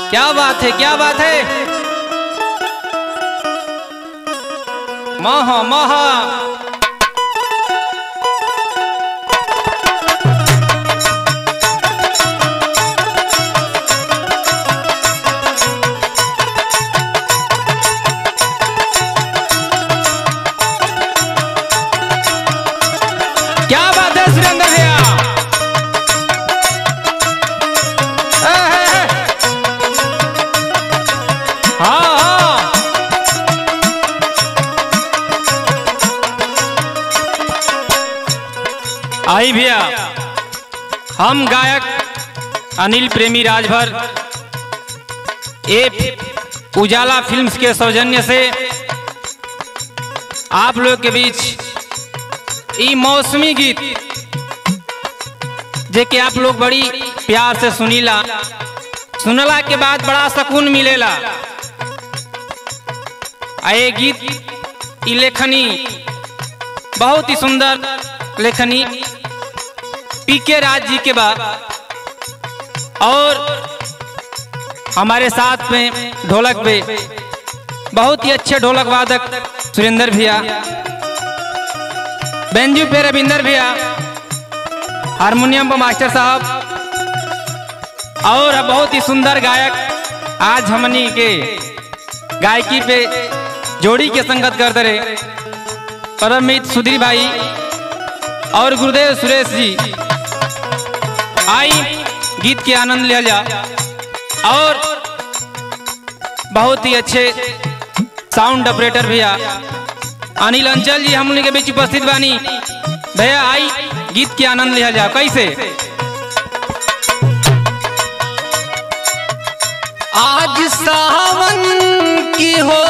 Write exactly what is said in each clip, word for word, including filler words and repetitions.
क्या बात है, क्या बात है। महा महा आई भैया, हम गायक अनिल प्रेमी राजभर एक उजाला फिल्म्स के सौजन्य से आप लोग के बीच ई मौसमी गीत जे के आप लोग बड़ी प्यार से सुनीला, सुनला के बाद बड़ा सुकून मिलेला। आए गीत ई लेखनी बहुत ही सुंदर लेखनी पी के राज जी के बाद, और हमारे साथ में ढोलक पे बहुत ही अच्छे ढोलक वादक सुरेंद्र भैया, बेंजू पे रविंदर भैया, हारमोनियम पर मास्टर साहब, और बहुत ही सुंदर गायक आज हमनी के गायकी पे जोड़ी के संगत करते रहे परममित सुधीर भाई और गुरुदेव सुरेश जी। आई गीत के आनंद लिया जा, और बहुत ही अच्छे साउंड ऑपरेटर भैया अनिल अंचल जी हम लोग के बीच उपस्थित बानी। भैया आई गीत के आनंद लिया जा। कैसे आज सावन की हो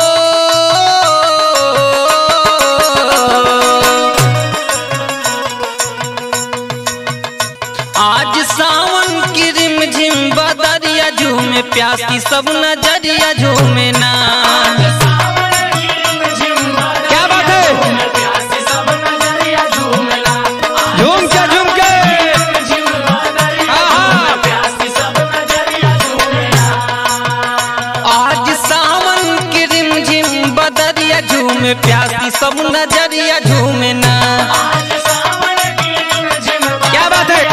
आज सावन की रिमझिम बदरिया झूमे, प्यासी सब नजरिया झूमे ना। क्या बात है, झूम के झूम के आज सावन की रिमझिम बदरिया झूमे, प्यासी सब नजरिया झूमे ना। क्या बात है,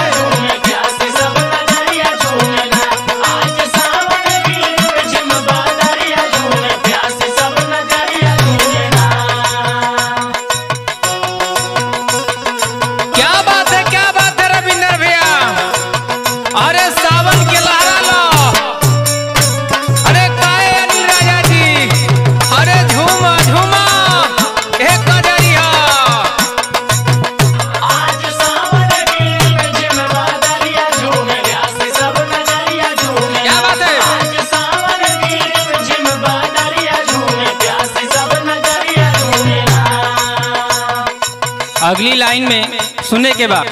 अगली लाइन में सुनने के बाद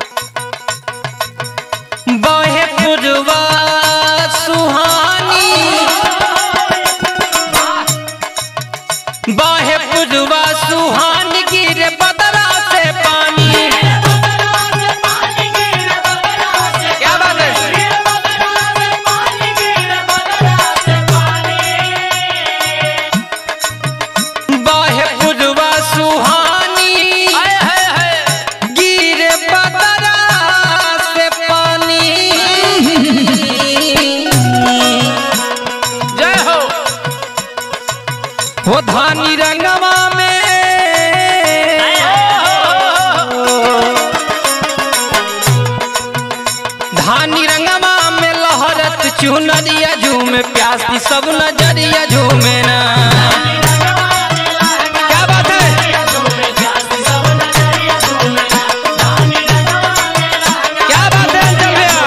बहे पुरवा सुहानी, बहे पुरवा सुहानी, गिरे बदला से पानी। क्या बात है, बहे पुरवा सुहानी, वो धानी रंगवा में धानी रंगवा में लहरत चुनरिया झूमे, प्यासी सब नजरिया झूमे ना। क्या बात है, क्या बात है भैया,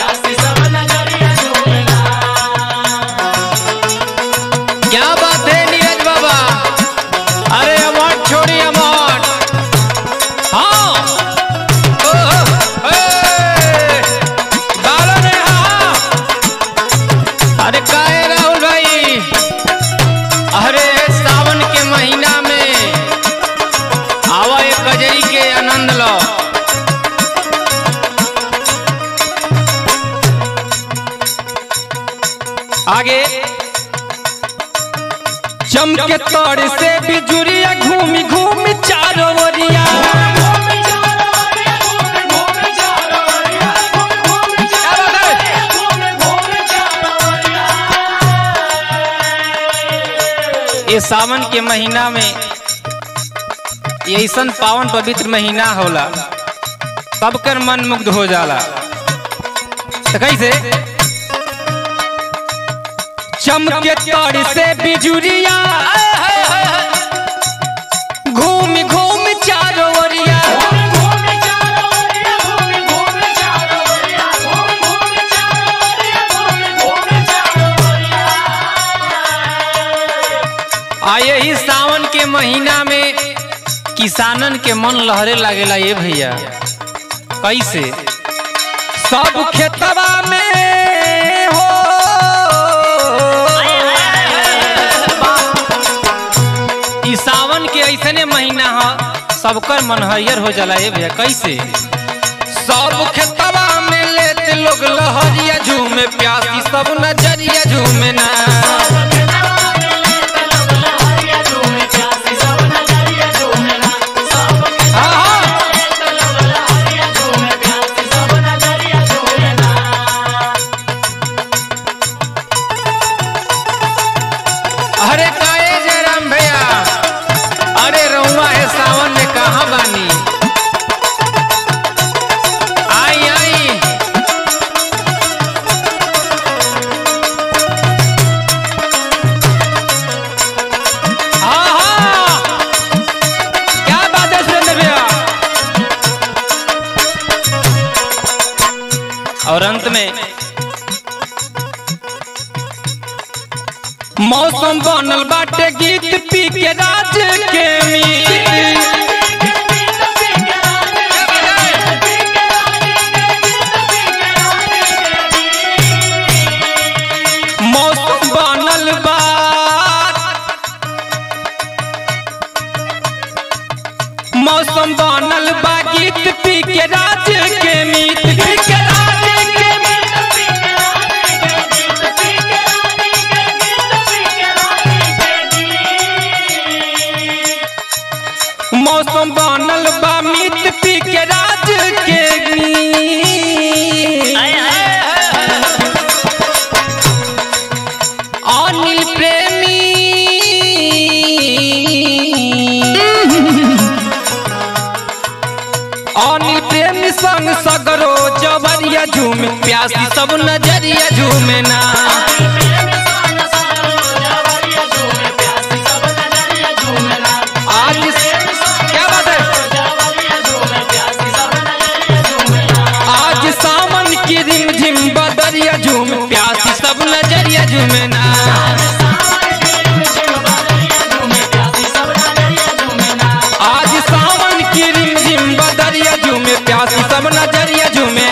क्या बात है नीरज बाबा। अरे अमौट छोड़ी अमौट, हाँ बालों ने, हाँ अरे काहे राहुल भाई, चमके तोड़ से बिजुरिया घूमी घूमी चारों ओरिया ये सावन के महीना में ये ऐसा पावन पवित्र महीना होला, सबकर मन मुग्ध हो जाला। तो कैसे? चमके तोड़ से बिजुरिया घूम घूम चारों ओरिया आए ही सावन के महीना में किसानन के मन लहरे लागेला ये भैया। कैसे? सब खेतवा में हो ई सावन के ऐसने महीना है सबकर मन हरियर हो जाला ये भैया। कैसे? सब खेतवा में लेते लोग लहरिया झूमे प्यासी सब नजरिया झूमे ना अरे काहे जयराम भैया, अरे रउआ है सावन में कहाँ बानी? आई आई हाँ हाँ क्या बात है सुरेंद्र भैया। और अंत में मौसम बनल बाटे गीत पी के राज के मीत मौसम बनल बा मौसम बनल बा गीत पी के राज के मीत पी के राज के मौसम बनल बा मीत पी के राज के अनिल प्रेमी अनिल प्रेमी संग सगरो जबरिया झूमे प्यासी सब नजरिया झूमे ना झूम प्यासी सब नजरिया झूमे ना आज सावन की रिमझिम बदरिया झूमे प्यासी सब नजरिया झूमे।